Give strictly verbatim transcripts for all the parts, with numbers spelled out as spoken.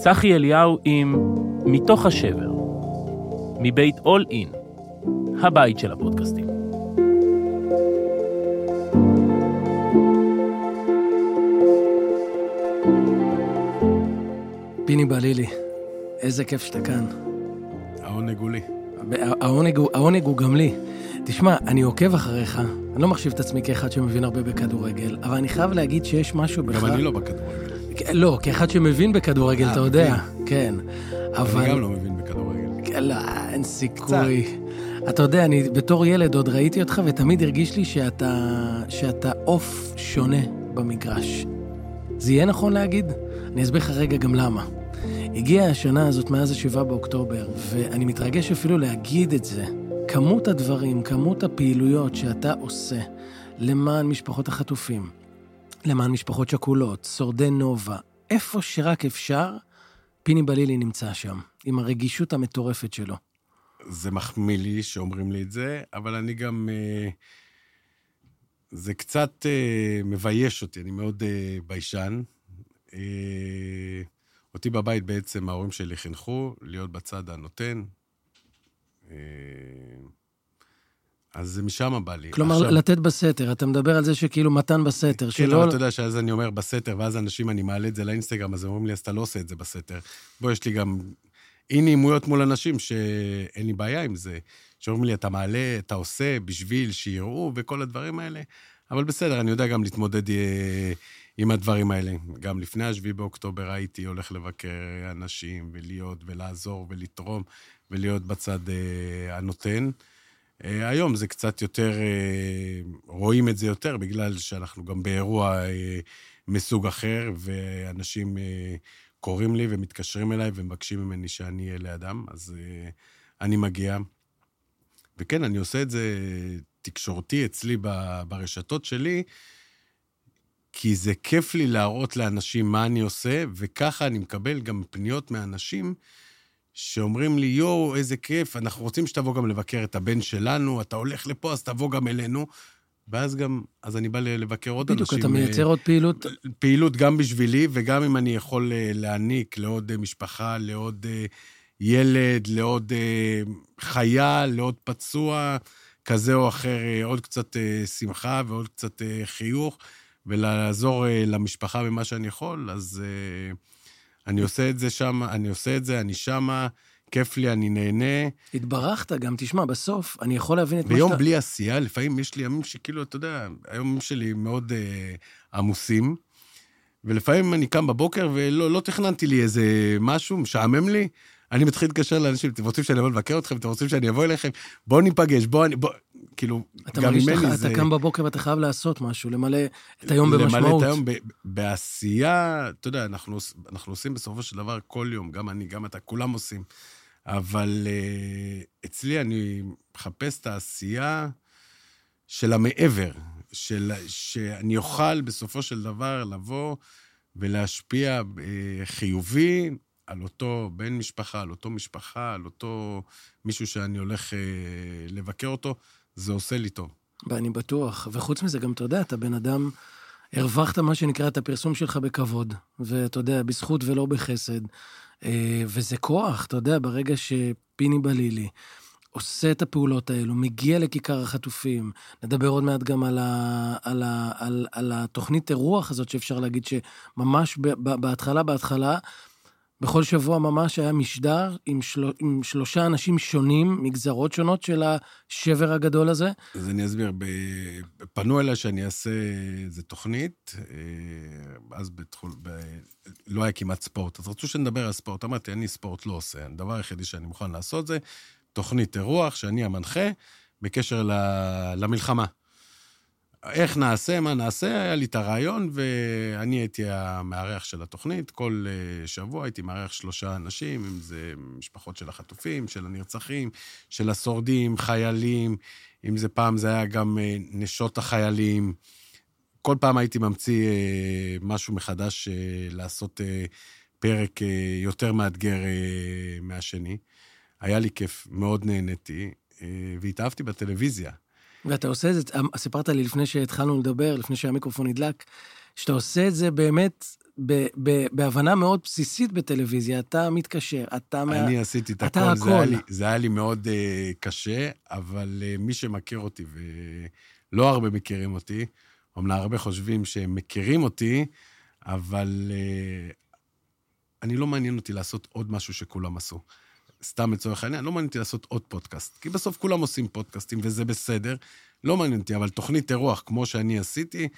צחי אליהו עם מתוך השבר, מבית אול אין, הבית של הפודקאסטים. פיני בלילי, איזה כיף שאתה כאן. העונג הוא לי. העונג, העונג הוא גם לי. תשמע, אני עוקב אחריך, אני לא מחשיב את עצמי כאחד שמבין הרבה בכדורגל, אבל אני חייב להגיד שיש משהו בך... גם אני לא בכדורגל. לא, כאחד שמבין בכדורגל, אתה יודע. כן. אבל... אני גם לא מבין בכדורגל. לא, אין סיכוי. אתה יודע, אני בתור ילד עוד ראיתי אותך, ותמיד הרגיש לי שאתה, שאתה עוף שונה במגרש. זה יהיה נכון להגיד? אני אסביר לך רגע גם למה. הגיעה השנה הזאת מאז השבעה באוקטובר, ואני מתרגש אפילו להגיד את זה. כמות הדברים, כמות הפעילויות שאתה עושה למען משפחות החטופים, למען משפחות שכולות, שורדי נובה, איפה שרק אפשר, פיני בלילי נמצא שם, עם הרגישות המטורפת שלו. זה מחמיא לי שאומרים לי את זה, אבל אני גם... זה קצת מבייש אותי, אני מאוד ביישן. אותי בבית בעצם ההורים שלי חינכו, להיות בצד הנותן. אז זה משם בא לי. כלומר, עכשיו... לתת בסתר, אתה מדבר על זה שכאילו מתן בסתר. כן, שלא... אבל אתה יודע שאז אני אומר בסתר, ואז אנשים, אני מעלה את זה לאינסטגרם, אז הם אומרים לי, אז אתה לא עושה את זה בסתר. בוא, יש לי גם אי נעימויות מול אנשים שאין לי בעיה עם זה. שאומרים לי, אתה מעלה, אתה עושה בשביל שיראו, וכל הדברים האלה. אבל בסדר, אני יודע גם להתמודד עם הדברים האלה. גם לפני השביעי באוקטובר הייתי הולך לבקר אנשים, ולהיות ולעזור ולתרום, ולהיות בצד הנותן. היום זה קצת יותר, רואים את זה יותר, בגלל שאנחנו גם באירוע מסוג אחר, ואנשים קוראים לי ומתקשרים אליי, ומבקשים ממני שאני אהיה לאדם, אז אני מגיע. וכן, אני עושה את זה תקשורתי אצלי ברשתות שלי, כי זה כיף לי להראות לאנשים מה אני עושה, וככה אני מקבל גם פניות מאנשים, שאומרים לי, יו, איזה כיף, אנחנו רוצים שתבוא גם לבקר את הבן שלנו, אתה הולך לפה, אז תבוא גם אלינו, ואז גם, אז אני בא לבקר עוד בדיוק, אנשים. בדיוק, אתה מייצר עוד פעילות. פעילות גם בשבילי, וגם אם אני יכול להעניק לעוד משפחה, לעוד ילד, לעוד חייל, לעוד פצוע, כזה או אחר, עוד קצת שמחה ועוד קצת חיוך, ולעזור למשפחה במה שאני יכול, אז... אני עושה את זה שם, אני עושה את זה, אני שמה, כיף לי, אני נהנה. התברכת גם, תשמע, בסוף, אני יכול להבין את מה שאתה... ביום בלי עשייה, לפעמים יש לי ימים שכאילו, אתה יודע, הימים שלי מאוד אה, עמוסים, ולפעמים אני קם בבוקר, ולא לא תכננתי לי איזה משהו, משעמם לי, אני מתחיל להתקשר לאנשים, אתם רוצים שאני אבוא לבקר אתכם, אתם רוצים שאני אבוא אליכם, בואו ניפגש, בואו, בוא, כאילו, גם ממני זה... אתה קם בבוקר ואתה חייב לעשות משהו, למלא את היום במשמעות. למלא את היום ב, בעשייה, אתה יודע, אנחנו, אנחנו עושים בסופו של דבר כל יום, גם אני, גם אתה, כולם עושים, אבל uh, אצלי אני מחפש את העשייה של המעבר, של, שאני אוכל בסופו של דבר לבוא ולהשפיע uh, חיובי, על אותו בן משפחה, על אותו משפחה, על אותו מישהו שאני הולך אה, לבקר אותו, זה עושה לי טוב. ואני בטוח. וחוץ מזה, גם אתה יודע, אתה בן אדם, הרווחת מה שנקרא את הפרסום שלך בכבוד, ואתה יודע, בזכות ולא בחסד. אה, וזה כוח, אתה יודע, ברגע שפיני בלילי עושה את הפעולות האלו, מגיע לכיכר החטופים, נדבר עוד מעט גם על, ה, על, ה, על, על התוכנית אירוח הזאת, שאפשר להגיד שממש בהתחלה, בהתחלה, בכל שבוע ממש היה משדר עם, של... עם שלושה אנשים שונים, מגזרות שונות של השבר הגדול הזה. אז אני אסביר, פנו אליי שאני אעשה איזו תוכנית, אז בתחול, ב... לא היה כמעט ספורט, אז רצו שנדבר על ספורט, אמרתי, אני ספורט לא עושה, הדבר היחידי שאני מוכן לעשות זה, תוכנית אירוח שאני המנחה, בקשר ל... למלחמה. איך נעשה, מה נעשה, היה לי את הרעיון, ואני הייתי המארח של התוכנית, כל שבוע הייתי מארח שלושה אנשים, אם זה משפחות של החטופים, של הנרצחים, של השורדים, חיילים, אם זה פעם זה היה גם נשות החיילים, כל פעם הייתי ממציא משהו מחדש לעשות פרק יותר מאתגר מהשני, היה לי כיף, מאוד נהניתי, והתאהבתי בטלוויזיה. ואתה עושה את זה, סיפרת לי לפני שהתחלנו לדבר, לפני שהמיקרופון נדלק, שאתה עושה את זה באמת, ב- ב- בהבנה מאוד בסיסית בטלוויזיה, אתה מתקשר, אתה... אני מה... עשיתי את אתה הכל, זה היה הכל. לי, זה היה לי מאוד uh, קשה, אבל uh, מי שמכיר אותי, ולא הרבה מכירים אותי, אומנם הרבה חושבים שהם מכירים אותי, אבל uh, אני לא מעניין אותי לעשות עוד משהו שכולם עשו. סתם לצורך העניין, לא מעניין אותי לעשות עוד פודקאסט, כי בסוף כולם עושים פודקאסטים, וזה בסדר, לא מעניין אותי, אבל תוכנית אירוח, כמו שאני עשיתי,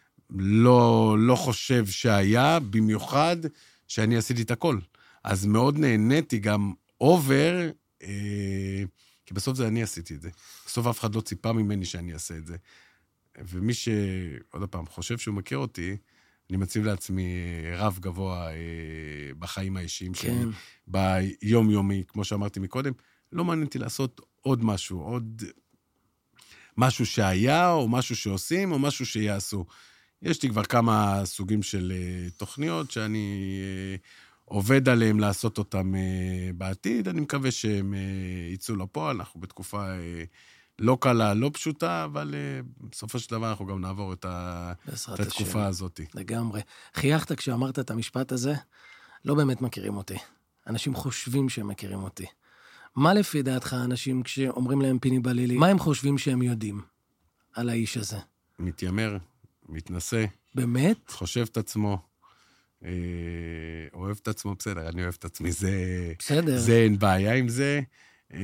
לא, לא חושב שהיה, במיוחד שאני עשיתי את הכל. אז מאוד נהניתי גם אובר, אה, כי בסוף זה אני עשיתי את זה. בסוף אף אחד לא ציפה ממני שאני אעשה את זה. ומי ש... עוד פעם, חושב שהוא מכיר אותי, אני מציב לעצמי רב גבוה אה, בחיים האישיים שלי, כן. ביום-יומי, כמו שאמרתי מקודם, לא מעניין אותי לעשות עוד משהו, עוד משהו שהיה, או משהו שעושים, או משהו שיעשו. יש לי כבר כמה סוגים של uh, תוכניות שאני uh, עובד עליהם לעשות אותם uh, בעתיד. אני מקווה שהם uh, יצאו לפועל. אנחנו בתקופה uh, לא קלה, לא פשוטה, אבל uh, בסופו של דבר אנחנו גם נעבור את, ה... את התקופה השם. הזאת. לגמרי. חייכת כשאמרת את המשפט הזה, לא באמת מכירים אותי. אנשים חושבים שהם מכירים אותי. מה לפי דעתך אנשים כשאומרים להם פיני בלילי, מה הם חושבים שהם יודעים על האיש הזה? מתיימר. מתנסה. באמת? חושב את עצמו, אה, אוהב את עצמו, בסדר, אני אוהב את עצמי, זה... בסדר. זה אין בעיה עם זה. אה,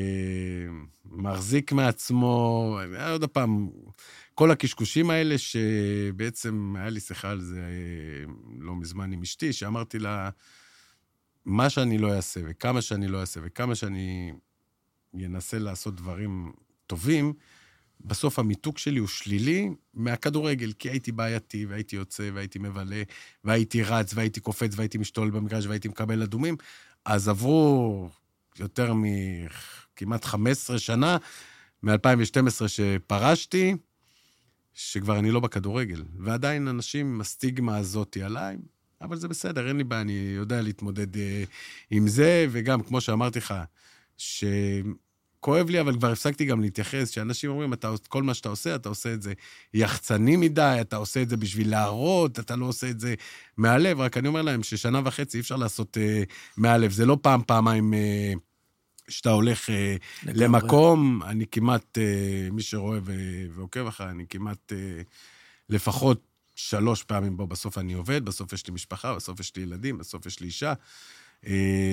מחזיק מעצמו, עוד הפעם, כל הקשקושים האלה, שבעצם היה לי שיחה על זה אה, לא מזמן עם אשתי, שאמרתי לה, מה שאני לא אעשה, וכמה שאני לא אעשה, וכמה שאני אנסה לעשות דברים טובים, בסוף המיתוק שלי הוא שלילי מהכדורגל, כי הייתי בעייתי, והייתי יוצא, והייתי מבלה, והייתי רץ, והייתי קופץ, והייתי משתולל במגרש, והייתי מקבל אדומים. אז עברו יותר מכמעט חמש עשרה שנה, מ-אלפיים ושתים עשרה שפרשתי, שכבר אני לא בכדורגל. ועדיין אנשים עם הסטיגמה הזאת עליי, אבל זה בסדר, אין לי בעיה, אני יודע להתמודד אה, עם זה, וגם, כמו שאמרתי לך, ש... כואב לי, אבל כבר הפסקתי גם להתייחס, שאנשים אומרים, אתה, כל מה שאתה עושה, אתה עושה את זה יחצני מדי, אתה עושה את זה בשביל להראות, אתה לא עושה את זה מהלב, רק אני אומר להם ששנה וחצי אי אפשר לעשות uh, מהלב, זה לא פעם, פעמיים uh, שאתה הולך uh, למקום, אני כמעט, uh, מי שרואה ו- ועוקב אחר, אני כמעט uh, לפחות שלוש פעמים בו, בסוף אני עובד, בסוף יש לי משפחה, בסוף יש לי ילדים, בסוף יש לי אישה, uh,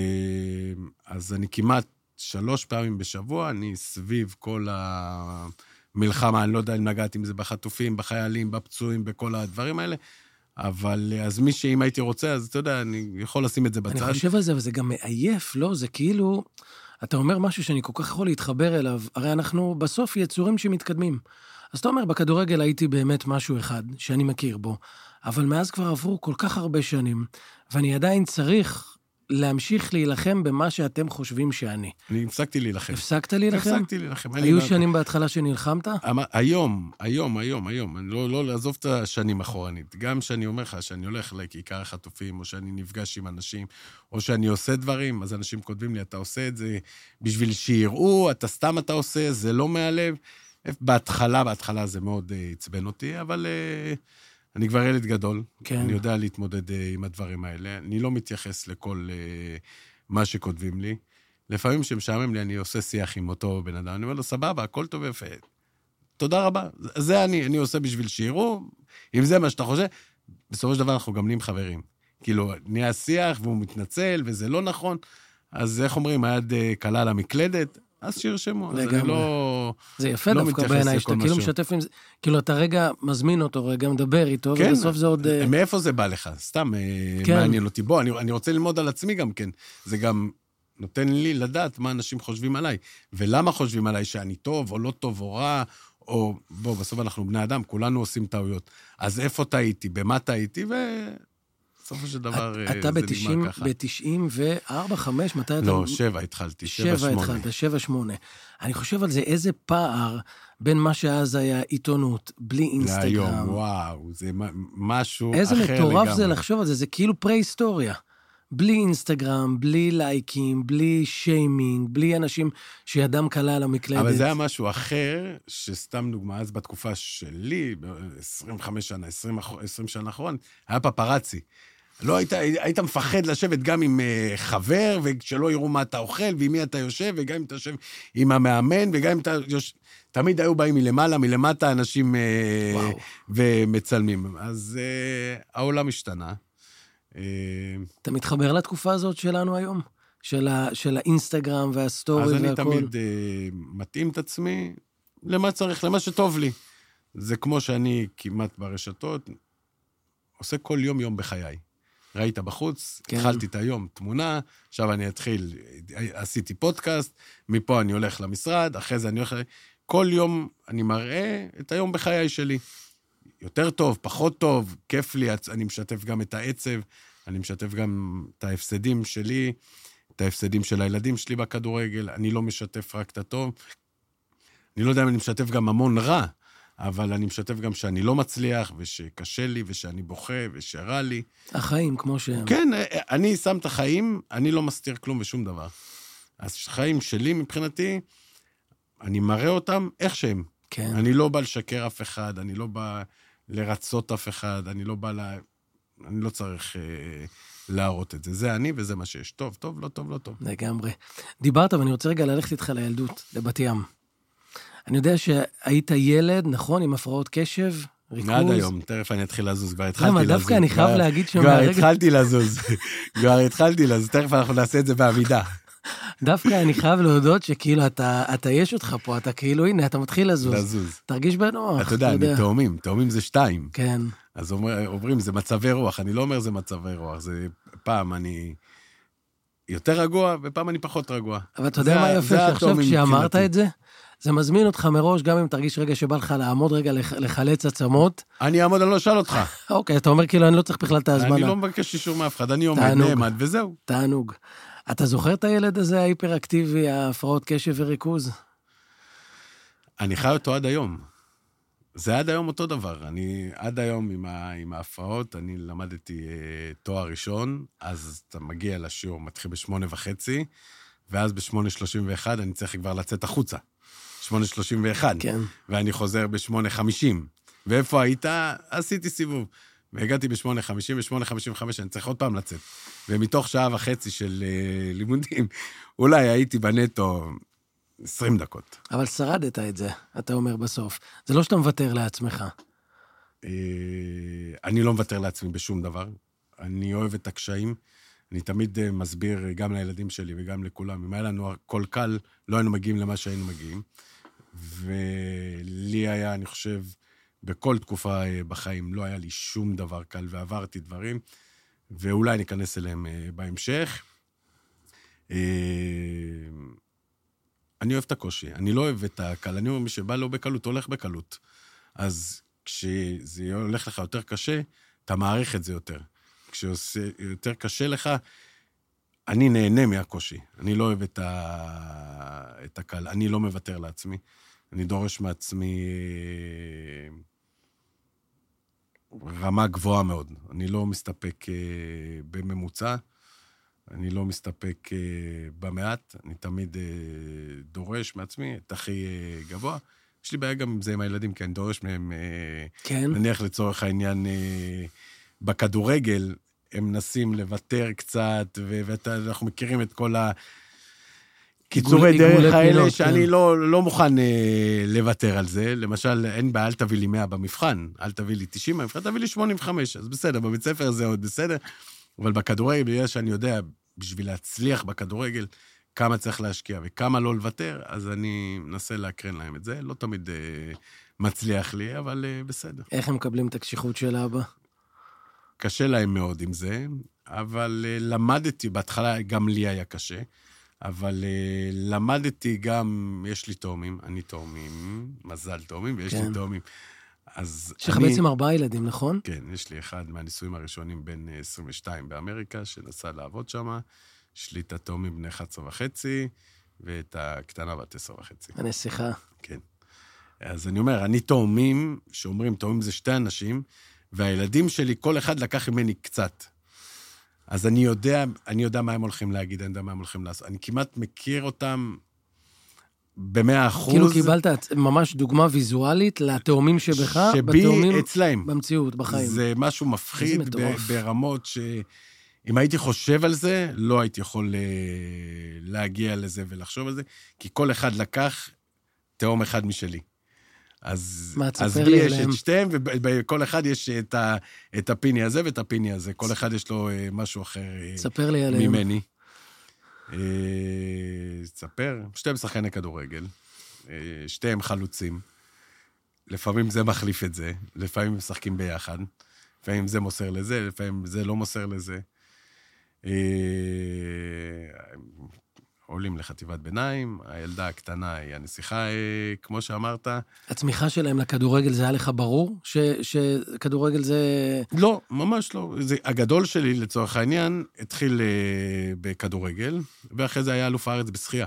אז אני כמעט, שלוש פעמים בשבוע, אני סביב כל המלחמה, אני לא יודע אם נגעתי עם זה בחטופים, בחיילים, בפצועים, בכל הדברים האלה, אבל אז מי שאם הייתי רוצה, אז אתה יודע, אני יכול לשים את זה בצד. אני חושב על זה, וזה גם מעייף, לא? זה כאילו, אתה אומר משהו שאני כל כך יכול להתחבר אליו, הרי אנחנו בסוף יצורים שמתקדמים. אז אתה אומר, בכדורגל הייתי באמת משהו אחד, שאני מכיר בו, אבל מאז כבר עברו כל כך הרבה שנים, ואני עדיין צריך... להמשיך להילחם במה שאתם חושבים שאני. אני הפסקתי להילחם. הפסקת להילחם? הפסקתי להילחם. היו שנים בהתחלה שנלחמת? היום, היום, היום, היום. אני לא, לא לעזוב את השנים אחורנית. גם שאני אומר לך שאני הולך לכיכר החטופים, או שאני נפגש עם אנשים, או שאני עושה דברים, אז אנשים כותבים לי, אתה עושה את זה בשביל שיראו, אתה סתם אתה עושה, זה לא מהלב. בהתחלה, בהתחלה זה מאוד עצבן אותי, אבל... אני כבר ילד גדול, כן. אני יודע להתמודד uh, עם הדברים האלה, אני לא מתייחס לכל uh, מה שכותבים לי. לפעמים שמשעמם לי, אני עושה שיח עם אותו בן אדם, אני אומר לו, סבבה, הכל טוב יפה. תודה רבה, זה אני, אני עושה בשביל שיראו, אם זה מה שאתה חושב, בסופו של דבר אנחנו גם נהיים חברים. כאילו, נהיה שיח והוא מתנצל, וזה לא נכון, אז איך אומרים, היד uh, קלה למקלדת, אז שירשמו, אז אני לא... זה יפה דווקא בעיניי, שאתה כאילו משתף עם זה, כאילו אתה רגע מזמין אותו, רגע מדבר איתו, ובסוף זה עוד... מאיפה זה בא לך? סתם מעניין אותי. בוא, אני רוצה ללמוד על עצמי גם כן. זה גם נותן לי לדעת מה אנשים חושבים עליי, ולמה חושבים עליי שאני טוב, או לא טוב, או רע, או... בוא, בסוף אנחנו בני אדם, כולנו עושים טעויות. אז איפה טעיתי, במה טעיתי, ו... בסופו של דבר זה נגמר ככה. אתה ב-תשעים וארבע, חמש, מתי אתה... לא, שבע התחלתי, שבע, שמונה. שבע התחלת, שבע, שמונה. אני חושב על זה, איזה פער בין מה שאז היה עיתונות, בלי אינסטגרם. להיום, וואו, זה משהו אחר לגמרי. איזה מטורף זה לגמרי. לחשוב על זה, זה כאילו פרה-היסטוריה. בלי אינסטגרם, בלי לייקים, בלי שיימינג, בלי אנשים שידם קלה על המקלדת. אבל זה היה משהו אחר, שסתם דוגמה, אז בתקופה שלי, עשרים וחמש שנה, עשרים, עשרים שנה אחרון, היה פפרצי. לא היית, היית מפחד לשבת גם עם חבר, ושלא יראו מה אתה אוכל, ועם מי אתה יושב, וגם אם אתה יושב עם המאמן, וגם אם אתה יושב... תמיד היו באים מלמעלה, מלמטה, אנשים וואו. ומצלמים. אז העולם השתנה. אתה מתחבר לתקופה הזאת שלנו היום? של, ה, של האינסטגרם והסטורי והכל? אז אני תמיד מתאים את עצמי למה צריך, למה שטוב לי. זה כמו שאני כמעט ברשתות, עושה כל יום יום בחיי. ראית בחוץ, כן. התחלתי את היום תמונה, עכשיו אני אתחיל, עשיתי פודקאסט, מפה אני הולך למשרד, אחרי זה אני הולך... כל יום אני מראה את היום בחיי שלי. יותר טוב, פחות טוב, כיף לי, אני משתף גם את העצב, אני משתף גם את ההפסדים שלי, את ההפסדים של הילדים שלי בכדורגל, אני לא משתף רק את הטוב. אני לא יודע אם אני משתף גם המון רע, אבל אני משתף גם שאני לא מצליח, ושקשה לי, ושאני בוכה, ושרע לי. החיים, כמו שהם. כן, אני שם את החיים, אני לא מסתיר כלום ושום דבר. אז החיים שלי מבחינתי, אני מראה אותם איך שהם. כן. אני לא בא לשקר אף אחד, אני לא בא לרצות אף אחד, אני לא בא ל... אני לא צריך אה, להראות את זה. זה אני וזה מה שיש. טוב, טוב, לא טוב, לא טוב. לגמרי. דיברת, ואני רוצה רגע ללכת איתך לילדות, לבת ים. אני יודע שהיית ילד, נכון, עם הפרעות קשב, ריכוז. עד היום, תכף אני אתחיל לזוז, כבר התחלתי לזוז. למה, דווקא אני חייב להגיד שם... כבר התחלתי לזוז, כבר התחלתי לזוז, תכף אנחנו נעשה את זה בעמידה. דווקא אני חייב להודות שכאילו אתה, אתה יש אותך פה, אתה כאילו, הנה, אתה מתחיל לזוז. לזוז. תרגיש בנוח. אתה יודע, אני תאומים, תאומים זה שתיים. כן. אז אומרים, זה מצבי רוח, אני לא אומר זה מצבי רוח, זה פעם אני יותר רגוע, ופעם אני פחות רגוע. אבל אתה יודע מה יפה, שעכשיו כשאמרת את זה, זה מזמין אותך מראש, גם אם תרגיש רגע שבא לך לעמוד רגע לחלץ עצמות. אני אעמוד, אני לא אשאל אותך. אוקיי, אתה אומר כאילו, אני לא צריך בכלל את ההזמנה. אני לא מבקש אישור מאף אחד, אני עומד נעמד, וזהו. תענוג. אתה זוכר את הילד הזה, ההיפראקטיבי, ההפרעות קשב וריכוז? אני חי אותו עד היום. זה עד היום אותו דבר. אני עד היום עם, ה, עם ההפרעות, אני למדתי אה, תואר ראשון, אז אתה מגיע לשיעור, מתחיל בשמונה וחצי, ואז בשמונה שלושים ואחת אני צריך כבר לצאת החוצה. שמונה שלושים ואחת. כן. ואני חוזר בשמונה חמישים. ואיפה היית? עשיתי סיבוב. והגעתי בשמונה חמישים, ושמונה חמישים וחמש אני צריך עוד פעם לצאת. ומתוך שעה וחצי של uh, לימודים, אולי הייתי בנטו עשרים דקות. אבל שרדת את זה, אתה אומר בסוף. זה לא שאתה מוותר לעצמך. Uh, אני לא מוותר לעצמי בשום דבר. אני אוהב את הקשיים. אני תמיד uh, מסביר גם לילדים שלי וגם לכולם. אם היה לנו הכל קל, לא היינו מגיעים למה שהיינו מגיעים. ולי היה, אני חושב, בכל תקופה בחיים לא היה לי שום דבר קל, ועברתי דברים, ואולי ניכנס אליהם בהמשך. אני אוהב את הקושי, אני לא אוהב את הקל, אני אומר, מי שבא לא בקלות, הולך בקלות. אז כשזה הולך לך יותר קשה, אתה מעריך את זה יותר. כשיותר קשה לך, אני נהנה מהקושי. אני לא אוהב את, ה... את הקל, אני לא מוותר לעצמי. אני דורש מעצמי רמה גבוהה מאוד. אני לא מסתפק בממוצע, אני לא מסתפק במעט, אני תמיד דורש מעצמי את הכי גבוה. יש לי בעיה גם עם זה עם הילדים, כי אני דורש מהם, כן. נניח לצורך העניין, בכדורגל, הם מנסים לוותר קצת, ואנחנו מכירים את כל ה... קיצורי דרך האלה שאני לא, לא מוכן אה, לוותר על זה. למשל, אין בעיה, אל תביא לי מאה במבחן, אל תביא לי תשעים במבחן, תביא לי שמונים וחמש, אז בסדר, בבית ספר זה עוד בסדר, אבל בכדורגל, בגלל שאני יודע, בשביל להצליח בכדורגל, כמה צריך להשקיע וכמה לא לוותר, אז אני מנסה להקרן להם את זה, לא תמיד אה, מצליח לי, אבל אה, בסדר. איך הם מקבלים את הקשיחות של האבא? קשה להם מאוד עם זה, אבל אה, למדתי, בהתחלה גם לי היה קשה, אבל uh, למדתי גם, יש לי תאומים, אני תאומים, מזל תאומים, ויש כן. לי תאומים. אז יש לך אני... בעצם ארבעה ילדים, נכון? כן, יש לי אחד מהנישואים הראשונים בין עשרים ושתיים באמריקה, שנסע לעבוד שם, יש לי את התאומים בני אחת עשרה וחצי, ואת הקטנה בת עשר וחצי. הנסיכה. כן. אז אני אומר, אני תאומים, שאומרים, תאומים זה שתי אנשים, והילדים שלי, כל אחד לקח ממני קצת. אז אני יודע, אני יודע מה הם הולכים להגיד, אני יודע מה הם הולכים לעשות. אני כמעט מכיר אותם במאה אחוז. כאילו קיבלת ממש דוגמה ויזואלית לתאומים שבך, שבי בתאומים אצלהם. במציאות, בחיים. זה משהו מפחיד ב- ברמות שאם הייתי חושב על זה, לא הייתי יכול להגיע לזה ולחשוב על זה, כי כל אחד לקח תאום אחד משלי. אז, מה, אז תספר בי לי יש עליהם. את שתיהם, ובכל אחד יש את, ה, את הפיני הזה ואת הפיני הזה. כל אחד יש לו משהו אחר תספר לי עליהם. ממני. תספר, שתיהם שחקני כדורגל, שתיהם חלוצים. לפעמים זה מחליף את זה, לפעמים משחקים ביחד, לפעמים זה מוסר לזה, לפעמים זה לא מוסר לזה. עולים לחטיבת ביניים, הילדה הקטנה היא הנסיכה, כמו שאמרת. הצמיחה שלהם לכדורגל זה היה לך ברור? ש, שכדורגל זה... לא, ממש לא. זה, הגדול שלי, לצורך העניין, התחיל uh, בכדורגל, ואחרי זה היה אלוף הארץ בשחייה.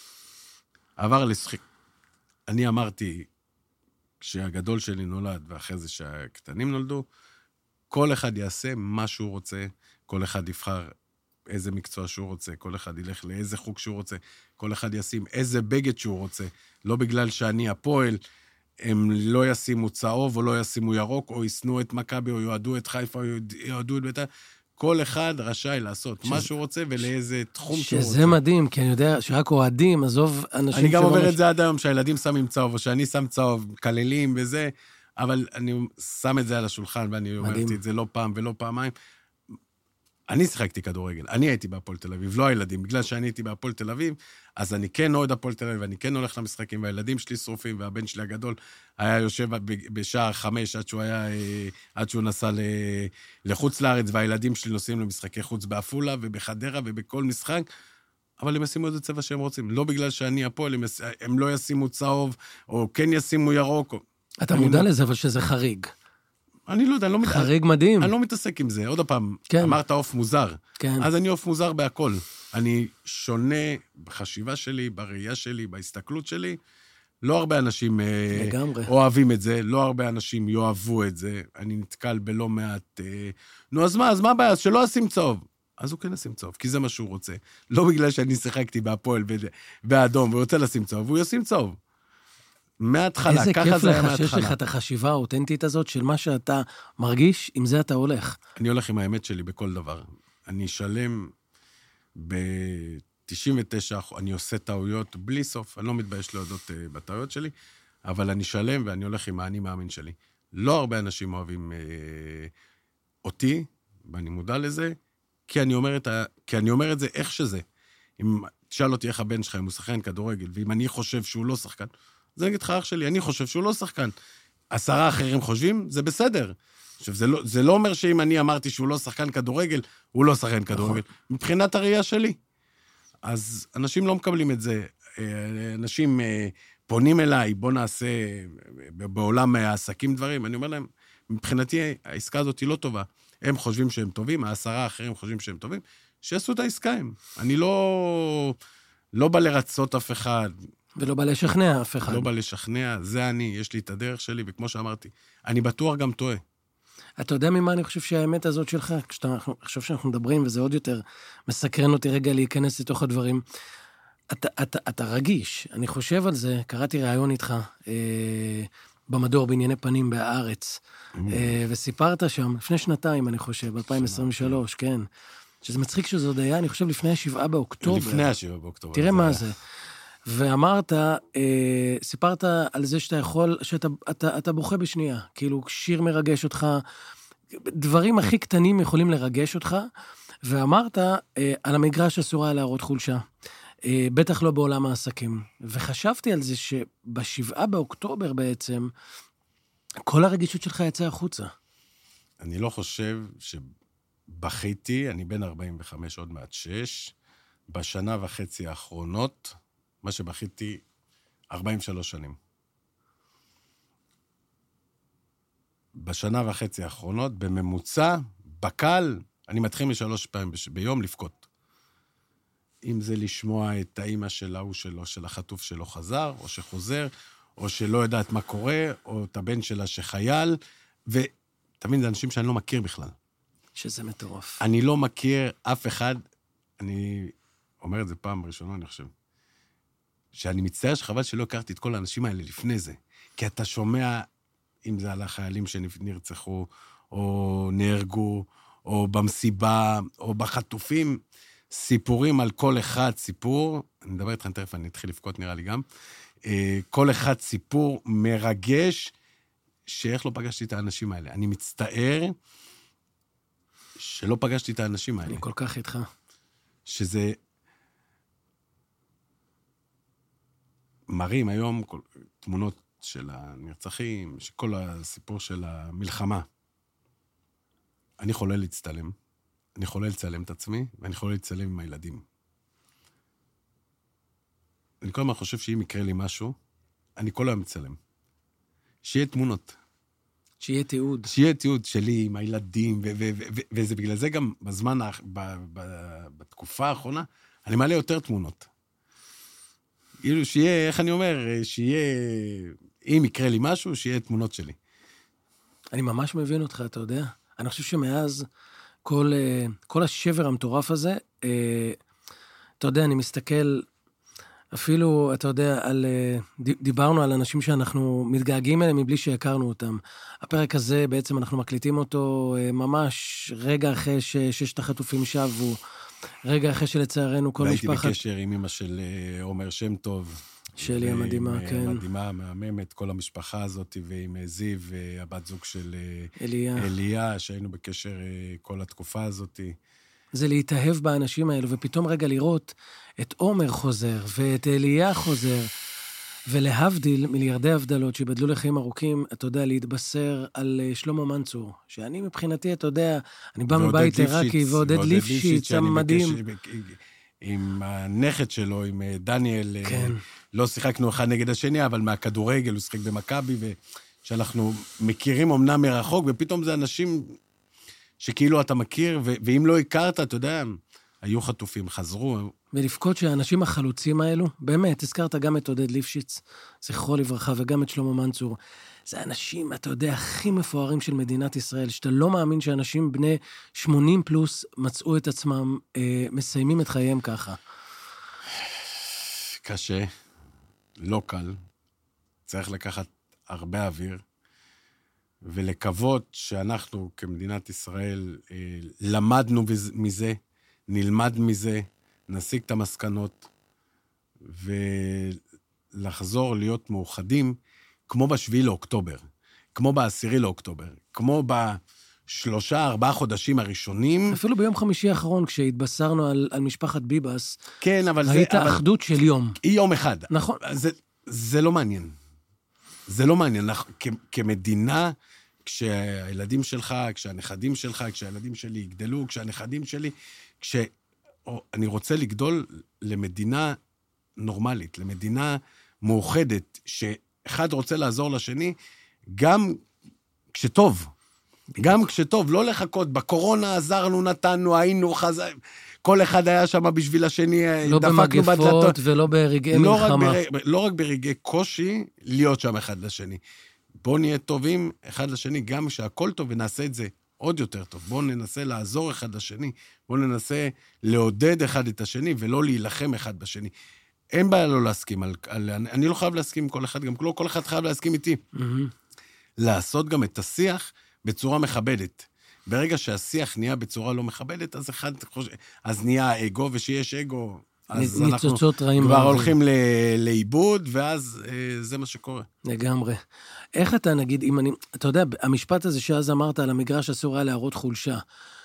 עבר לשחייה. אני אמרתי, כשהגדול שלי נולד, ואחרי זה שהקטנים נולדו, כל אחד יעשה מה שהוא רוצה, כל אחד יבחר איזה מקצוע שהוא רוצה, כל אחד ילך לאיזה חוג שהוא רוצה, כל אחד ישים איזה בגד שהוא רוצה, לא בגלל שאני הפועל, הם לא ישימו צהוב או לא ישימו ירוק, או יסנו את מכבי, או יועדו את חיפה, או יועדו את בית"ר, כל אחד רשאי לעשות שזה, מה שהוא רוצה ולאיזה תחום שהוא רוצה. שזה מדהים, כי אני יודע שרק אוהדים, עזוב אנשים... אני גם עובר מש... את זה עד היום, שהילדים שמים צהוב, או שאני שם צהוב, כללים וזה, אבל אני שם את זה על השולחן, ואני אומרתי את זה לא פעם ולא פעמיים, אני שיחקתי כדורגל, אני הייתי בהפועל תל אביב, לא הילדים, בגלל שאני הייתי בהפועל תל אביב, אז אני כן אוהד הפועל תל אביב, ואני כן הולך למשחקים, והילדים שלי שרופים, והבן שלי הגדול היה יושב בשער חמש, עד שהוא היה, עד שהוא נסע לחוץ לארץ, והילדים שלי נוסעים למשחקי חוץ באפולה, ובחדרה, ובכל משחק, אבל הם ישימו איזה צבע שהם רוצים, לא בגלל שאני הפועל, הם, הם לא ישימו צהוב, או כן ישימו ירוק. או... אתה מודע לזה, אבל שזה חריג. אני לא יודע, אני לא מתעסק. חריג מדהים. אני לא מתעסק עם זה. עוד פעם, כן. אמרת אוף מוזר. כן. אז אני אוף מוזר בהכל. אני שונה בחשיבה שלי, בראייה שלי, בהסתכלות שלי. לא הרבה אנשים לגמרי. אוהבים את זה, לא הרבה אנשים יאהבו את זה. אני נתקל בלא מעט... נו, אז מה, אז מה הבעיה? אז שלא אשים צהוב. אז הוא כן ישים צהוב, כי זה מה שהוא רוצה. לא בגלל שאני שיחקתי בהפועל באדום, והוא רוצה לשים צהוב, הוא ישים צהוב. מההתחלה, ככה זה היה מההתחלה. איזה כיף לך שיש לך את החשיבה האותנטית הזאת של מה שאתה מרגיש, עם זה אתה הולך. אני הולך עם האמת שלי בכל דבר. אני שלם ב-תשעים ותשע, אני עושה טעויות בלי סוף, אני לא מתבייש להודות בטעויות שלי, אבל אני שלם ואני הולך עם האני מאמין שלי. לא הרבה אנשים אוהבים אה, אותי, ואני מודע לזה, כי אני אומר את, ה... כי אני אומר את זה איך שזה. אם תשאל אותי איך הבן שלך, אם הוא שחקן כדורגל, ואם אני חושב שהוא לא שחקן, זה נגיד לך אח שלי, אני חושב שהוא לא שחקן. עשרה אחרים חושבים, זה בסדר. עכשיו, זה לא, זה לא אומר שאם אני אמרתי שהוא לא שחקן כדורגל, הוא לא שחקן כדורגל. מבחינת הראייה שלי. אז אנשים לא מקבלים את זה. אנשים פונים אליי, בוא נעשה בעולם העסקים דברים. אני אומר להם, מבחינתי העסקה הזאת היא לא טובה. הם חושבים שהם טובים, העשרה האחרים חושבים שהם טובים, שיעשו את העסקה הם. אני לא, לא בא לרצות אף אחד. ולא בא לשכנע אף אחד. לא בא לשכנע, זה אני, יש לי את הדרך שלי, וכמו שאמרתי, אני בטוח גם טועה. אתה יודע ממה אני חושב שהאמת הזאת שלך, כשאתה חושב שאנחנו מדברים, וזה עוד יותר מסקרן אותי רגע להיכנס לתוך הדברים, אתה, אתה, אתה רגיש, אני חושב על זה, קראתי ראיון איתך, אה, במדור בענייני פנים בהארץ, אה, וסיפרת שם, לפני שנתיים אני חושב, ב-אלפיים עשרים ושלוש, כן, שזה מצחיק שזה עוד היה, אני חושב לפני השבעה באוקטובר. לפני השבעה באוקטובר. תראה מה זה. ואמרת, אה, סיפרת על זה שאתה יכול, שאתה אתה, אתה בוכה בשנייה, כאילו שיר מרגש אותך, דברים הכי קטנים יכולים לרגש אותך, ואמרת, אה, על המגרש אסורה להראות חולשה, אה, בטח לא בעולם העסקים. וחשבתי על זה שבשבעה באוקטובר בעצם, כל הרגישות שלך יצא החוצה. אני לא חושב שבכיתי, אני בן ארבעים וחמש עוד מעט שש, בשנה וחצי האחרונות, מה שבכיתי ארבעים ושלוש שנים. בשנה וחצי האחרונות, בממוצע, בקל, אני מתחיל משלוש פעמים ביום לפקוט. אם זה לשמוע את האמא של ההוא שלו, של החטוף שלו חזר, או שחוזר, או שלא יודעת מה קורה, או את הבן שלה שחייל, ותמיד זה אנשים שאני לא מכיר בכלל. שזה מטורף. אני לא מכיר אף אחד, אני אומר את זה פעם ראשונה, אני חושב, שאני מצטער שחבל שלא הכרתי את כל האנשים האלה לפני זה. כי אתה שומע, אם זה על החיילים שנרצחו, או נהרגו, או במסיבה, או בחטופים, סיפורים על כל אחד סיפור, אני מדבר איתכם תכף, אני אתחיל לפקות נראה לי גם, כל אחד סיפור מרגש, שאיך לא פגשתי את האנשים האלה. אני מצטער שלא פגשתי את האנשים האלה. אני כל כך איתך. שזה מראים היום כל, תמונות של הנרצחים, שכל הסיפור של המלחמה. אני חולה להצטלם, אני חולה לצלם את עצמי, ואני חולה לצלם עם הילדים. אני כל הזמן חושב שאם יקרה לי משהו, אני כל היום מצלם. שיהיה תמונות. שיהיה תיעוד. שיהיה תיעוד שלי עם הילדים, ו- ו- ו- וזה בגלל זה גם בזמן, ב- ב- בתקופה האחרונה, אני מעלה יותר תמונות. כאילו שיהיה, איך אני אומר, שיהיה, אם יקרה לי משהו, שיהיה תמונות שלי. אני ממש מבין אותך, אתה יודע. אני חושב שמאז כל, כל השבר המטורף הזה, אתה יודע, אני מסתכל, אפילו, אתה יודע, על, דיברנו על אנשים שאנחנו מתגעגעים אליהם מבלי שהכרנו אותם. הפרק הזה, בעצם אנחנו מקליטים אותו ממש רגע אחרי ששת החטופים שבו, רגע אחרי שלצערנו כל משפחת... והייתי בקשר עם אמא של עומר שם טוב. שלי המדהימה, כן. מדהימה, מהממת, כל המשפחה הזאת, ועם זיו, הבת זוג של אליה. אליה, שהיינו בקשר כל התקופה הזאת. זה להתאהב באנשים האלו, ופתאום רגע לראות את עומר חוזר, ואת אליה חוזר, ולהבדיל מיליארדי הבדלות שבדלו לחיים ארוכים, אתה יודע, להתבשר על שלמה מנצור, שאני מבחינתי, אתה יודע, אני בא מבית עיראקי, ועודד ליפשיץ, המדהים. עם הנכד שלו, עם דניאל, כן. לא שיחקנו אחד נגד השני, אבל מהכדורגל הוא שיחק במכבי, ושאנחנו מכירים אמנם מרחוק, ופתאום זה אנשים שכאילו אתה מכיר, ו- ואם לא הכרת, אתה יודע, היו חטופים, חזרו. ולפקוד שהאנשים החלוצים האלו, באמת, הזכרת גם את עודד ליפשיץ, זכרו לברכה, וגם את שלמה מנצור. זה אנשים, אתה יודע, הכי מפוארים של מדינת ישראל, שאתה לא מאמין שאנשים בני שמונים פלוס מצאו את עצמם, אה, מסיימים את חייהם ככה. קשה, לא קל, צריך לקחת הרבה אוויר, ולקוות שאנחנו כמדינת ישראל אה, למדנו מזה, נלמד מזה, נשיג את המסקנות, ולחזור להיות מאוחדים, כמו בשביעי לאוקטובר, כמו בעשירי לאוקטובר, כמו בשלושה, ארבעה חודשים הראשונים. אפילו ביום חמישי האחרון, כשהתבשרנו על, על משפחת ביבס, כן, אבל ראית זה... אחדות של יום. היא יום אחד. נכון. זה, זה לא מעניין. זה לא מעניין. כ, כמדינה, כשהילדים שלך, כשהנכדים שלך, כשהילדים שלי יגדלו, כשהנכדים שלי, כש... או, אני רוצה לגדול למדינה נורמלית, למדינה מאוחדת, שאחד רוצה לעזור לשני, גם כשטוב. גם כשטוב, לא לחכות. בקורונה עזרנו, נתנו, היינו, חזר... כל אחד היה שם בשביל השני, לא במגפות בדלתות. ולא ברגעי לא מלחמה. רק בר... לא רק ברגעי קושי, להיות שם אחד לשני. בואו נהיה טובים אחד לשני, גם שהכל טוב, ונעשה את זה עוד יותר טוב. בואו ננסה לעזור אחד לשני, בואו ננסה לעודד אחד את השני, ולא להילחם אחד בשני. אין בעיה לא להסכים על... על... אני לא חייב להסכים עם כל אחד, גם לא כל אחד חייב להסכים איתי. Mm-hmm. לעשות גם את השיח בצורה מכבדת. ברגע שהשיח נהיה בצורה לא מכבדת, אז אחד חושב... אז נהיה האגו, ושיש אגו, אז אנחנו כבר הולכים לאיבוד, ואז זה מה שקורה. לגמרי. איך אתה, נגיד, אם אני... אתה יודע, המשפט הזה שאז אמרת על המגרש אסור היה להראות חולשה,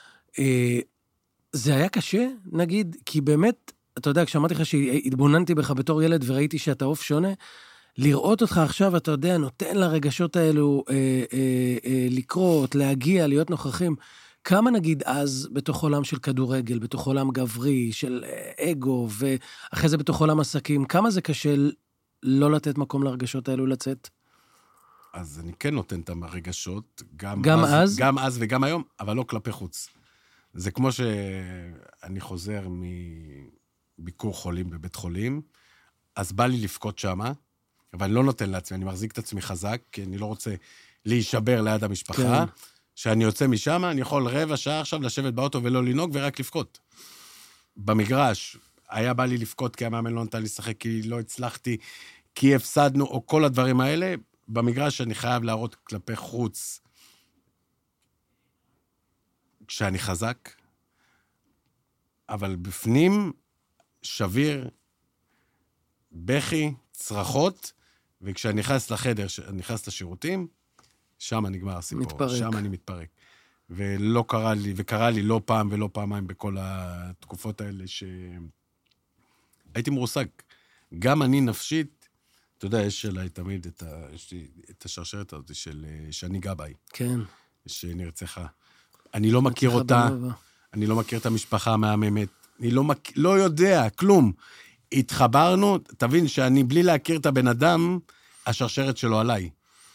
זה היה קשה, נגיד, כי באמת, אתה יודע, כשאמרתי לך שהתבוננתי בך בתור ילד וראיתי שאתה עוף שונה, לראות אותך עכשיו, אתה יודע, נותן לרגשות האלו אה, אה, אה, לקרות, להגיע, להיות נוכחים. כמה נגיד אז בתוך עולם של כדורגל, בתוך עולם גברי, של אגו, ואחרי זה בתוך עולם עסקים, כמה זה קשה לא לתת מקום לרגשות האלו לצאת? אז אני כן נותן את הרגשות, גם, גם אז, אז? גם אז וגם היום, אבל לא כלפי חוץ. זה כמו שאני חוזר מביקור חולים בבית חולים, אז בא לי לפקוד שמה, אבל אני לא נותן לעצמי, אני מחזיק את עצמי חזק, כי אני לא רוצה להישבר ליד המשפחה, כן. שאני יוצא משם, אני יכול רבע שעה עכשיו לשבת באוטו ולא לנהוג ורק לפקוד. במגרש, היה בא לי לפקוד כי המאמן לא נתן לי לשחק, כי לא הצלחתי, כי הפסדנו, או כל הדברים האלה, במגרש אני חייב להראות כלפי חוץ, כשאני חזק, אבל בפנים שביר, בכי, צרחות, וכשאני נכנס לחדר, אני נכנס לשירותים, שם נגמר הסיפור. מתפרק. שם אני מתפרק. ולא קרה לי, וקרה לי לא פעם ולא פעמיים בכל התקופות האלה שהייתי מרוסק. גם אני נפשית, אתה יודע, יש עליי תמיד את, ה... יש לי את השרשרת הזאת של שני גבאי. כן. שנרצחה. אני לא מכיר אותה, אני לא מכיר את המשפחה המהממת, אני לא, מכ... לא יודע, כלום. התחברנו, תבין שאני בלי להכיר את הבן אדם, השרשרת שלו עליי.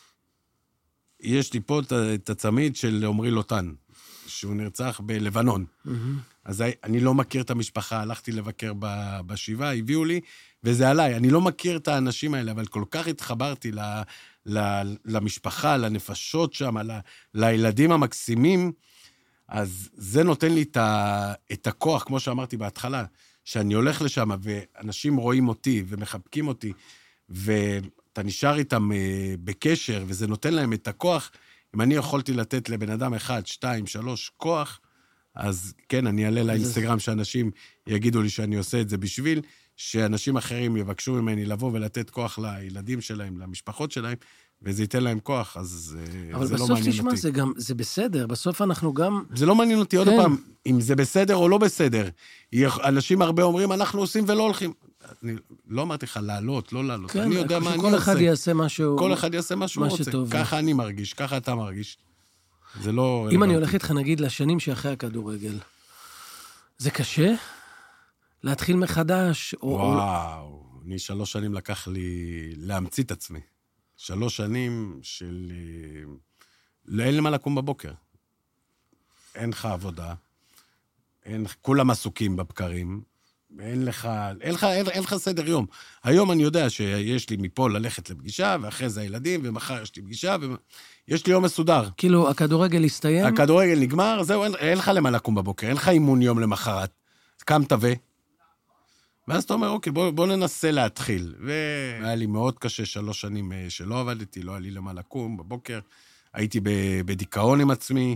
יש לי פה את הצמיד של עומרי לוטן, שהוא נרצח בלבנון. Mm-hmm. אז אני לא מכיר את המשפחה, הלכתי לבקר בשבעה, הביאו לי, וזה עליי. אני לא מכיר את האנשים האלה, אבל כל כך התחברתי ל, ל, למשפחה, לנפשות שם, ל, לילדים המקסימים, אז זה נותן לי את, ה, את הכוח, כמו שאמרתי בהתחלה, שאני הולך לשם, ואנשים רואים אותי ומחבקים אותי, ואתה נשאר איתם בקשר, וזה נותן להם את הכוח. אם אני יכולתי לתת לבן אדם אחד, שתיים, שלוש, כוח, אז כן, אני אעלה לאינסטגרם שאנשים יגידו לי שאני עושה את זה בשביל, שאנשים אחרים יבקשו ממני לבוא ולתת כוח לילדים שלהם, למשפחות שלהם, וזה ייתן להם כוח, אז זה לא מעניין אותי. אבל בסוף תשמע, זה גם, זה בסדר, בסוף אנחנו גם... זה לא מעניין אותי, עוד פעם, אם זה בסדר או לא בסדר. אנשים הרבה אומרים, אנחנו עושים ולא הולכים. אני לא אמרתי לך לעלות, לא לעלות. אני יודע מה אני עושה. כל אחד יעשה משהו... כל אחד יעשה משהו רוצה. ככה אני מרגיש, ככה אתה מרגיש. זה לא... אם אני הולך איתך, נגיד, לשנים שאחרי הכדורגל, זה קשה? להתחיל מחדש? וואו, אני שלוש שנים לקח לי להמציא את עצמי. שלוש שנים של... אין למה לקום בבוקר. אין לך עבודה, אין... כולם עסוקים בבקרים, אין לך, אין לך, אין, אין לך סדר יום. היום אני יודע שיש לי מפה ללכת לפגישה, ואחרי זה הילדים, ומחר יש לי פגישה, ויש לי יום מסודר. כאילו, הכדורגל הסתיים? הכדורגל נגמר, זהו, אין, אין לך למה לקום בבוקר, אין לך אימון יום למחרת. קמת ו... ואז אתה אומר, אוקיי, בוא, בוא ננסה להתחיל. והיה לי מאוד קשה שלוש שנים שלא עבדתי, לא היה לי למה לקום בבוקר. הייתי בדיכאון עם עצמי.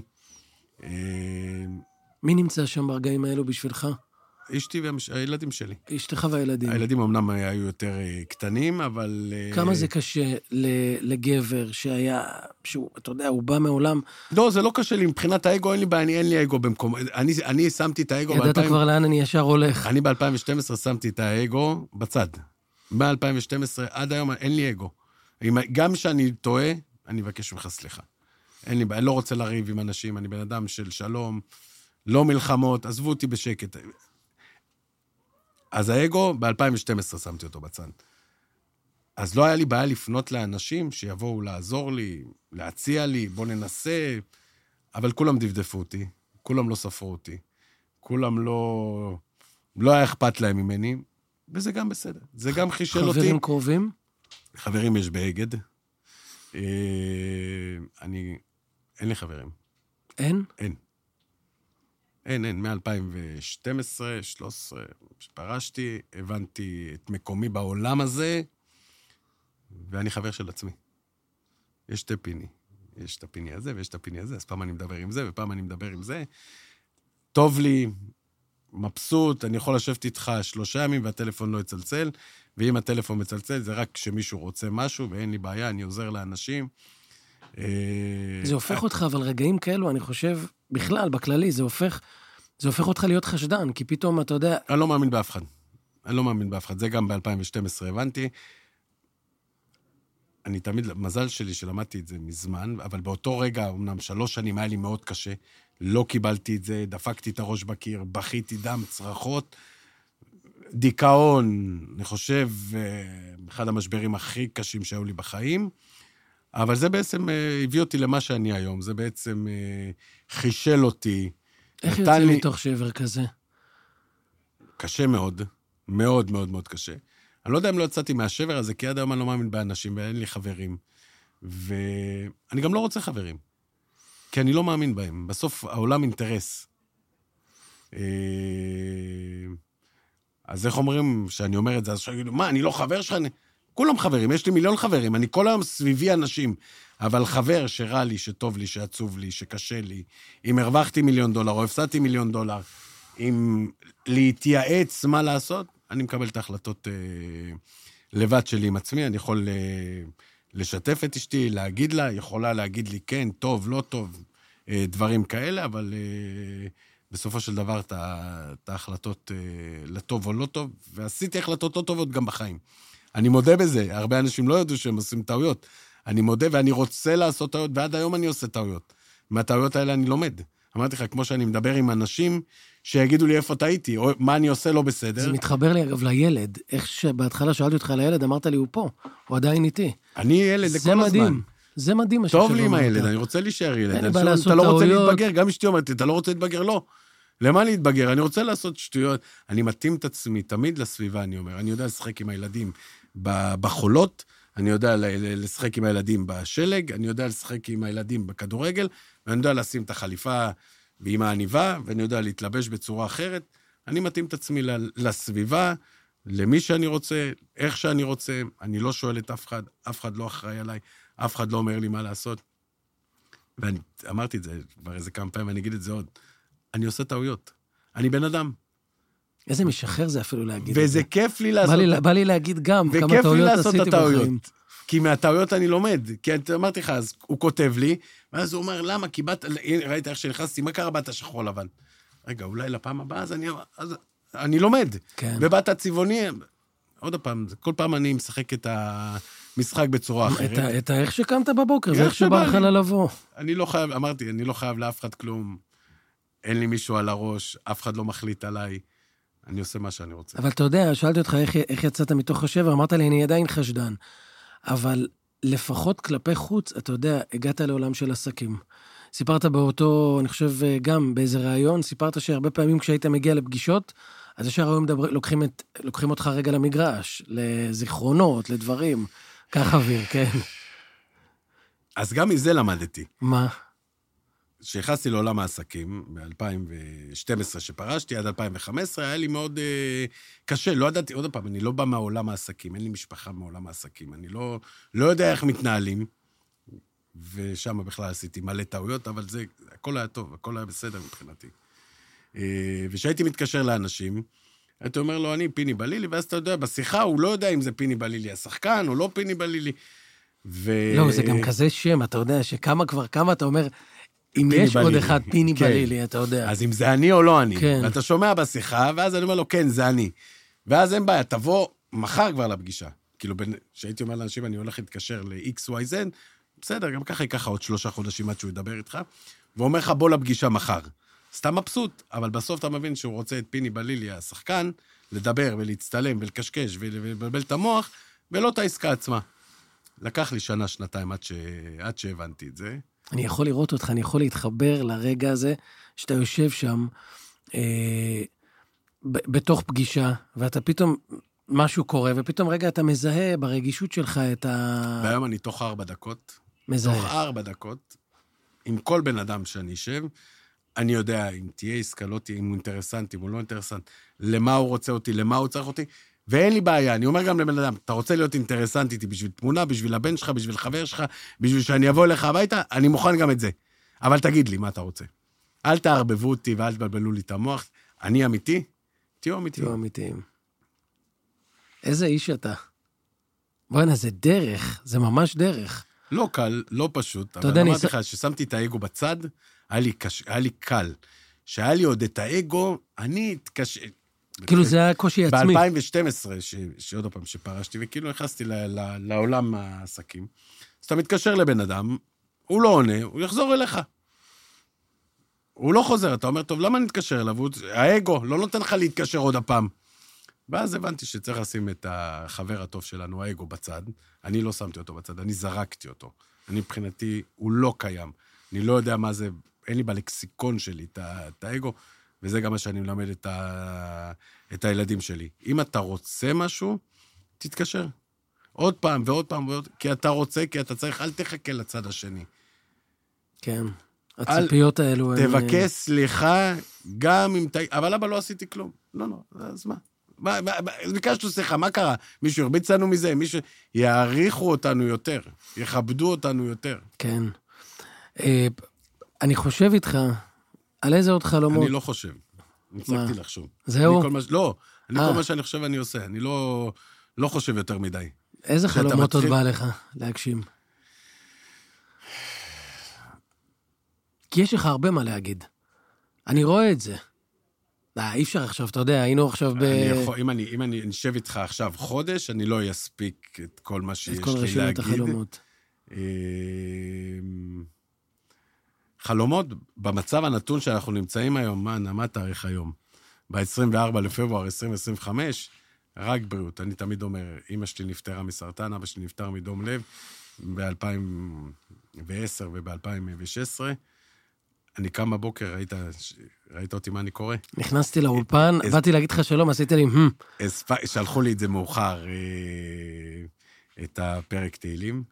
מי נמצא שם ברגעים האלו בשבילך? אשתי והילדים שלי. אשתך והילדים. הילדים אמנם היו יותר קטנים, אבל... כמה זה קשה לגבר שהיה, שהוא, אתה יודע, הוא בא מעולם... לא, זה לא קשה לי, מבחינת האגו, אין לי בעיה, אין לי אגו במקום... אני, אני שמתי את האגו... ידעת כבר לאן אני ישר הולך. אני ב-אלפיים ושתים עשרה שמתי את האגו בצד. ב-אלפיים ושתים עשרה עד היום אין לי אגו. גם כשאני טועה, אני מבקש ממך סליחה. אין לי בעיה, אני לא רוצה לריב עם אנשים, אני בן אדם של שלום, לא מלחמות, עזבו אותי בשקט. אז האגו, ב-אלפיים ושתים עשרה שמתי אותו בצד. אז לא היה לי בעיה לפנות לאנשים שיבואו לעזור לי, להציע לי, בוא ננסה, אבל כולם דפדפו אותי, כולם לא ספרו אותי, כולם לא... לא היה אכפת להם ממני, וזה גם בסדר. זה גם חישל אותי. חברים קרובים? חברים יש באגד. אני... אין לי חברים. אין? אין. אין, אין, מ-אלפיים ושתים עשרה, שלוש עשרה, שפרשתי, הבנתי את מקומי בעולם הזה, ואני חבר של עצמי. יש שתי פיני. יש את הפיני הזה ויש את הפיני הזה, אז פעם אני מדבר עם זה ופעם אני מדבר עם זה. טוב לי, מבסוט, אני יכול לשבת איתך שלושה ימים והטלפון לא יצלצל, ואם הטלפון מצלצל זה רק כשמישהו רוצה משהו, ואין לי בעיה, אני עוזר לאנשים. זה הופך אותך, אבל רגעים כאלו, אני חושב, בכלל, בכללי, זה הופך, זה הופך אותך להיות חשדן, כי פתאום, אתה יודע... אני לא מאמין באף אחד. אני לא מאמין באף אחד. זה גם ב-אלפיים ושתים עשרה הבנתי. אני תמיד, מזל שלי שלמדתי את זה מזמן, אבל באותו רגע, אמנם שלוש שנים היה לי מאוד קשה, לא קיבלתי את זה, דפקתי את הראש בקיר, בכיתי דם, צרחות, דיכאון, אני חושב, אחד המשברים הכי קשים שהיו לי בחיים, אבל זה בעצם הביא אותי למה שאני היום, זה בעצם חישל אותי. איך יוצא לי... מתוך שבר כזה? קשה מאוד, מאוד מאוד מאוד קשה. אני לא יודע אם לא יצאתי מהשבר הזה, כי עד היום אני לא מאמין באנשים, ואין לי חברים. ואני גם לא רוצה חברים, כי אני לא מאמין בהם. בסוף העולם אינטרס. אז איך אומרים שאני אומר את זה? אז שיגידו, מה, אני לא חבר שלך? אני... כולם חברים, יש לי מיליון חברים, אני כל היום סביבי אנשים, אבל חבר שרע לי, שטוב לי, שעצוב לי, שקשה לי, אם הרווחתי מיליון דולר או הפסדתי מיליון דולר, אם להתייעץ מה לעשות, אני מקבל את ההחלטות אה, לבד שלי עם עצמי, אני יכול אה, לשתף את אשתי, להגיד לה, יכולה להגיד לי כן, טוב, לא טוב, אה, דברים כאלה, אבל אה, בסופו של דבר את ההחלטות אה, לטוב או לא טוב, ועשיתי החלטות לא טובות גם בחיים. אני מודה בזה, הרבה אנשים לא ידעו שהם עושים טעויות. אני מודה ואני רוצה לעשות טעויות, ועד היום אני עושה טעויות. מהטעויות האלה אני לומד. אמרתי לך, כמו שאני מדבר עם אנשים, שיגידו לי איפה טעיתי, או מה אני עושה לא בסדר. זה מתחבר לי אגב לילד. איך שבהתחלה שאלתי אותך על הילד, אמרת לי, הוא פה, הוא עדיין איתי. אני ילד לכל הזמן. זה מדהים. זה מדהים. טוב לי עם הילד, אני רוצה להישאר ילד. אתה לא רוצה להתבגר, גם אשתי אומרת, אתה לא רוצה להתבגר, לא. למה להתבגר? אני רוצה לעשות שטויות. אני מתאים את עצמי תמיד לסביבה, אני אומר. אני יודע לשחק עם הילדים בחולות, אני יודע לשחק עם הילדים בשלג, אני יודע לשחק עם הילדים בכדורגל, ואני יודע לשים את החליפה ועם העניבה, ואני יודע להתלבש בצורה אחרת. אני מתאים את עצמי לסביבה, למי שאני רוצה, איך שאני רוצה. אני לא שואל את אף אחד, אף אחד לא אחראי עליי, אף אחד לא אומר לי מה לעשות. ואני אמרתי את זה כבר איזה כמה פעמים, ואני אגיד את זה עוד. אני עושה טעויות. אני בן אדם. איזה משחרר זה אפילו להגיד את זה. וזה כיף לי לעשות... בא לי להגיד גם כמה טעויות עשיתי בחיים. כי מהטעויות אני לומד. כי אמרתי לך, אז הוא כותב לי, ואז הוא אומר, למה? כי באת... ראית איך שנכנסתי, מה קרה באת שחור לבן? רגע, אולי לפעם הבאה, אז אני... אז אני לומד. כן. ובאת הצבעוני, עוד פעם, כל פעם אני משחק את המשחק בצורה אחרת. את איך שקמת בבוקר, ואיך שבא לך לבוא. אני לא חייב, אמרתי, אני לא חייב לאף אחד כלום. אין לי מישהו על הראש, אף אחד לא מחליט עליי. אני עושה מה שאני רוצה. אבל אתה יודע, שאלתי אותך איך, איך יצאת מתוך השבר, אמרת לי, אני עדיין חשדן. אבל לפחות כלפי חוץ, אתה יודע, הגעת לעולם של עסקים. סיפרת באותו, אני חושב, גם באיזה רעיון, סיפרת שהרבה פעמים כשהיית מגיע לפגישות, אז ישר היום מדבר, לוקחים, את, לוקחים אותך רגע למגרש, לזיכרונות, לדברים. כך אוויר, כן. אז גם מזה למדתי. מה? כשנכנסתי לעולם העסקים, ב-אלפיים ושתים עשרה שפרשתי, עד אלפיים וחמש עשרה, היה לי מאוד uh, קשה, לא ידעתי, עוד פעם, אני לא בא מהעולם העסקים, אין לי משפחה מהעולם העסקים, אני לא, לא יודע איך מתנהלים, ושם בכלל עשיתי מלא טעויות, אבל זה, הכל היה טוב, הכל היה בסדר מבחינתי. Uh, וכשהייתי מתקשר לאנשים, הייתי אומר לו, אני פיני בלילי, ואז אתה יודע, בשיחה הוא לא יודע אם זה פיני בלילי השחקן, או לא פיני בלילי. ו... לא, זה גם כזה שם, אתה יודע, שכמה כבר, כמה אתה אומר... אם יש עוד אחד פיני בלילי, אתה יודע. אז אם זה אני או לא אני. כן. ואתה שומע בשיחה, ואז אני אומר לו, כן, זה אני. ואז אין בעיה, תבוא מחר כבר לפגישה. כאילו, כשהייתי אומר לאנשים, אני הולך להתקשר ל-X Y Z, בסדר, גם ככה ייקח עוד שלושה חודשים עד שהוא ידבר איתך, ואומר לך, בוא לפגישה מחר. סתם מבסוט, אבל בסוף אתה מבין שהוא רוצה את פיני בלילי, השחקן, לדבר ולהצטלם ולקשקש ולבלבל את המוח, ולא את העסקה עצמה. לקח לי שנה, שנתיים עד, ש... עד שהבנתי את זה. אני יכול לראות אותך, אני יכול להתחבר לרגע הזה, שאתה יושב שם, אה, ב- בתוך פגישה, ואתה פתאום, משהו קורה, ופתאום רגע אתה מזהה ברגישות שלך את ה... והיום אני תוך ארבע דקות, מזהה. תוך ארבע דקות, עם כל בן אדם שאני אשב, אני יודע אם תהיה עסקה, לא תהיה, אם הוא אינטרסנט, אם הוא לא אינטרסנט, למה הוא רוצה אותי, למה הוא צריך אותי, ואין לי בעיה, אני אומר גם לבן אדם, אתה רוצה להיות אינטרסנט איתי בשביל תמונה, בשביל הבן שלך, בשביל חבר שלך, בשביל שאני אבוא אליך הביתה, אני מוכן גם את זה. אבל תגיד לי מה אתה רוצה. אל תערבבו אותי ואל תבלבלו לי את המוח. אני אמיתי? תהיו אמיתיים. תהיו אמיתיים. איזה איש אתה. בוא'נה, זה דרך, זה ממש דרך. לא קל, לא פשוט, אבל אמרתי לך, ששמתי את האגו בצד, היה לי, קש... היה לי קל. שהיה לי עוד את האגו, אני התקש... כאילו זה היה קושי עצמי. ב-אלפיים ושתים עשרה, ש... שעוד פעם שפרשתי, וכאילו נכנסתי ל... ל... לעולם העסקים, אז אתה מתקשר לבן אדם, הוא לא עונה, הוא יחזור אליך. הוא לא חוזר, אתה אומר, טוב, למה נתקשר אליו? האגו, לא נותן לך להתקשר עוד הפעם. ואז הבנתי שצריך לשים את החבר הטוב שלנו, האגו, בצד. אני לא שמתי אותו בצד, אני זרקתי אותו. אני מבחינתי, הוא לא קיים. אני לא יודע מה זה, אין לי בלקסיקון שלי את האגו, וזה גם מה שאני מלמד את, ה... את הילדים שלי. אם אתה רוצה משהו, תתקשר. עוד פעם ועוד פעם ועוד, כי אתה רוצה, כי אתה צריך, אל תחכה לצד השני. כן, הציפיות אל... האלו... תבקש סליחה, גם אם... אבל אבא לא עשיתי כלום. לא, לא, אז מה? מה, מה, ביקשנו שיחה, מה קרה? מישהו הרביץ לנו מזה? מישהו... יעריכו אותנו יותר, יכבדו אותנו יותר. כן. אני חושב איתך, על איזה עוד חלומות? אני לא חושב. אני הצלחתי לחשוב. זהו? לא, אני כל מה שאני חושב אני עושה. אני לא, לא חושב יותר מדי. איזה חלומות עוד בא לך להגשים? כי יש לך הרבה מה להגיד. אני רואה את זה. אי אפשר עכשיו, אתה יודע, היינו עכשיו ב... אם אני, אם אני נשב איתך עכשיו חודש, אני לא אספיק את כל מה שיש לי להגיד. את כל רשימת החלומות. חלומות, במצב הנתון שאנחנו נמצאים היום, מה, מה התאריך היום? ב-עשרים וארבעה לפברואר עשרים עשרים וחמש, רק בריאות. אני תמיד אומר, אמא שלי נפטרה מסרטן, אבא שלי נפטר מדום לב, ב-אלפיים ועשר וב-אלפיים ושש עשרה. אני קם בבוקר, ראית, ראית אותי מה אני קורא? נכנסתי לאולפן, באתי להגיד לך שלום, עשית לי, שלחו לי את זה מאוחר, את הפרק תהילים.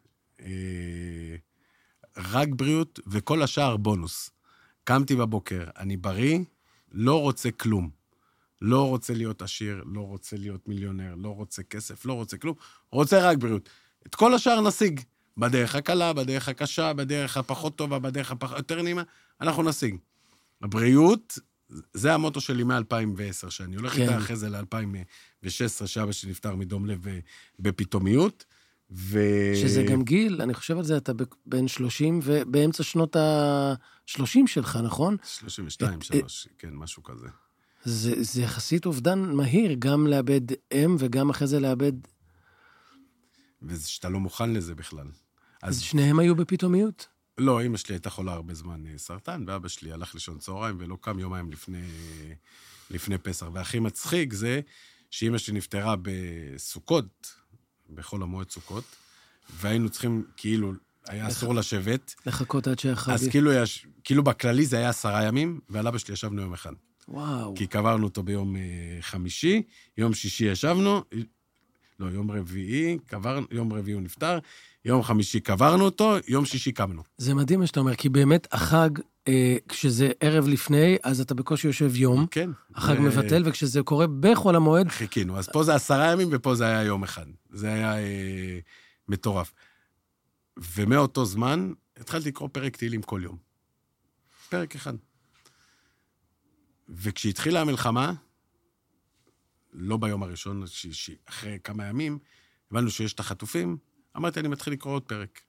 רק בריאות, וכל השאר בונוס. קמתי בבוקר, אני בריא, לא רוצה כלום. לא רוצה להיות עשיר, לא רוצה להיות מיליונר, לא רוצה כסף, לא רוצה כלום. רוצה רק בריאות. את כל השאר נשיג. בדרך הקלה, בדרך הקשה, בדרך הפחות טובה, בדרך הפחות יותר נעימה, אנחנו נשיג. הבריאות, זה המוטו שלי מ-אלפיים ועשר, שאני הולך איתה אחרי זה ל-אלפיים ושש עשרה, שאבא שלי נפטר מדום לב בפתאומיות, ו... שזה גם גיל, אני חושב על זה, אתה בין שלושים, ובאמצע שנות ה-שלושים שלך, נכון? שלושים ושתיים, שלוש, כן, משהו כזה. זה, זה יחסית אובדן מהיר, גם לאבד אם, וגם אחרי זה לאבד... ושאתה לא מוכן לזה בכלל. אז שניהם היו בפתאומיות? לא, אמא שלי הייתה חולה הרבה זמן סרטן, ואבא שלי הלך לישון צהריים, ולא קם יומיים לפני, לפני פסח. והכי מצחיק זה שאמא שלי נפטרה בסוכות, בכל המועד סוכות, והיינו צריכים, כאילו, היה אסור לשבת. לחכות עד שהחג... אז כאילו, יש, כאילו בכללי זה היה עשרה ימים, ועל אבא שלי ישבנו יום אחד. וואו. כי קברנו אותו ביום חמישי, יום שישי ישבנו, לא, יום רביעי, קברנו, יום רביעי הוא נפטר, יום חמישי קברנו אותו, יום שישי קמנו. זה מדהים מה שאתה אומר, כי באמת החג, אה, כשזה ערב לפני, אז אתה בקושי יושב יום. כן. החג ו... מבטל, וכשזה קורה בכל המועד... חיכינו, אז פה זה עשרה ימים, ופה זה היה יום אחד. זה היה אה, מטורף. ומאותו זמן, התחלתי לקרוא פרק תהילים כל יום. פרק אחד. וכשהתחילה המלחמה, לא ביום הראשון, אחרי כמה ימים, הבנו שיש את החטופים, אמרתי, אני מתחיל לקרוא עוד פרק.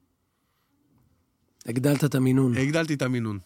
הגדלת את המינון. הגדלתי את המינון.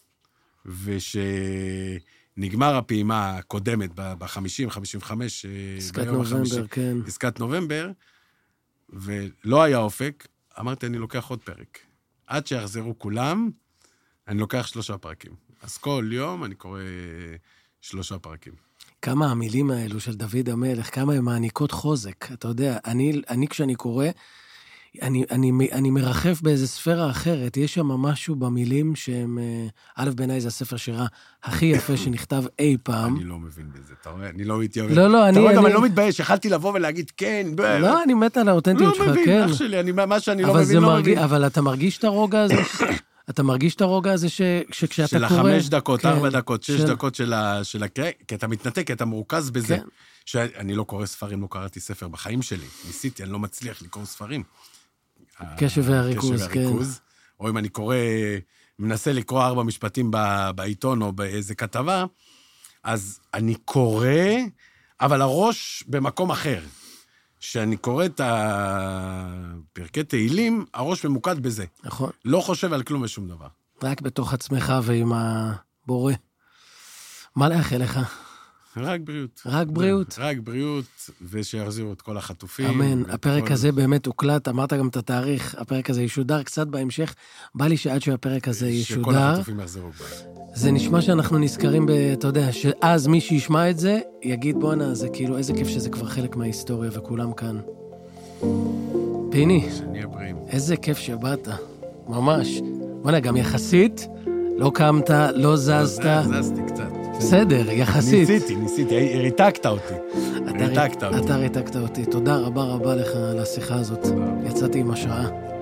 ושנגמר הפעימה הקודמת, ב-חמישים, חמישים וחמש, עסקת נובמבר, כן. עסקת נובמבר, ולא היה אופק, אמרתי, אני לוקח עוד פרק. עד שיחזרו כולם, אני לוקח שלושה פרקים. אז כל יום אני קורא שלושה פרקים. כמה המילים האלו של דוד המלך, כמה הן מעניקות חוזק. אתה יודע, אני, אני כשאני קורא, אני, אני, אני מרחף באיזו ספירה אחרת. יש שם משהו במילים שהם... א' בעיניי זה הספר שירה הכי יפה שנכתב אי פעם. אני לא מבין בזה, אתה רואה? אני לא מתייבא. לא, לא, אני... אתה רואה, אני... גם אני לא מתבייש, יכלתי לבוא ולהגיד כן. לא, אני מת על האותנטיות שלך, כן. לא מבין, אח שלי, אני, מה שאני לא מבין, לא מבין. אבל אתה מרגיש את הרוגע הזה? אתה מרגיש את הרוגע הזה שכשאתה קורא... של החמש דקות, ארבע דקות, שש דקות של הקרא, כי אתה מתנתק, כי אתה מרוכז בזה. שאני לא קורא ספרים, לא קראתי ספר בחיים שלי. ניסיתי, אני לא מצליח לקרוא ספרים. קשב והריכוז, כן. או אם אני קורא, מנסה לקרוא ארבע משפטים בעיתון או באיזה כתבה, אז אני קורא, אבל הראש במקום אחר. כשאני קורא את הפרקי תהילים, הראש ממוקד בזה. נכון. לא חושב על כלום ושום דבר. רק בתוך עצמך ועם הבורא. מה לאחל לך? רק בריאות. רק בריאות. רק בריאות, ושיחזירו את כל החטופים. אמן. הפרק הזה באמת הוקלט, אמרת גם את התאריך, הפרק הזה ישודר קצת בהמשך. בא לי שעד שהפרק הזה ישודר... שכל החטופים יחזרו בו. זה נשמע שאנחנו נזכרים ב... אתה יודע, שאז מי שישמע את זה, יגיד בואנה, זה כאילו איזה כיף שזה כבר חלק מההיסטוריה, וכולם כאן. פיני. שנהיה בריאים. איזה כיף שבאת. ממש. בואנה, גם יחסית, לא קמת, לא זזת. זזתי קצת. בסדר, יחסית. ניסיתי, ניסיתי, ריתקת אותי. ריתקת אותי. אתה ריתקת אותי. תודה רבה רבה לך על השיחה הזאת. יצאתי עם השעה.